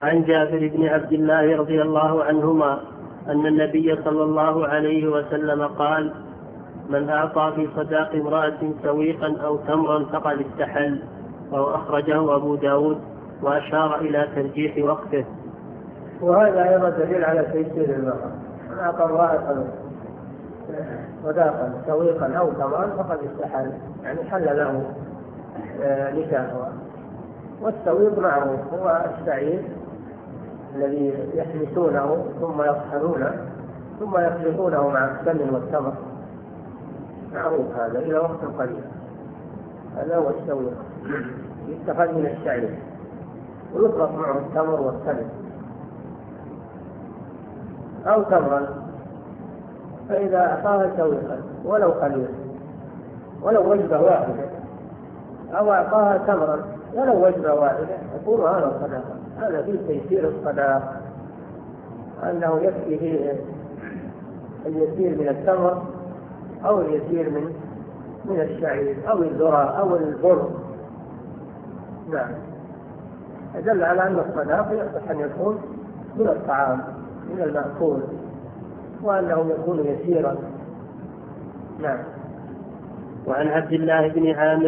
عن جابر بن عبد الله رضي الله عنهما أن النبي صلى الله عليه وسلم قال: من أعطى في صداق امرأة سويقا أو تمرا فقد استحل. وهو أخرجه أبو داود وأشار إلى ترجيح وقته. وهذا أيضا دليل على تيسير المرأة. من أعطى امرأة صداقا سويقا أو تمرا فقد استحل، يعني حل له نكاحها. والسويق معروف هو الشعير الذي يحمسونه ثم يطحنونه ثم يخلطونه مع السمن والتمر، معروف هذا إلى وقت قليل. هذا هو السويق، يستخدم من الشعير ويخلط معه التمر والسمن. أو تمرا، فإذا أعطاها سويقا ولو قليل ولو وجبة واحدة، أو أعطاها تمرا ولو وجبة واحدة، يكون هذا صداقة. هذا فيه تيسير الصداقة، أنه يكفي فيه اليسير من التمر أو اليسير من الشعير أو الذرة أو البر. نعم، يدل على أن الصداقة يصح أن يكون من الطعام من المأكول، وأنه يكون يسيرا. نعم. وعن عبد الله بن عامر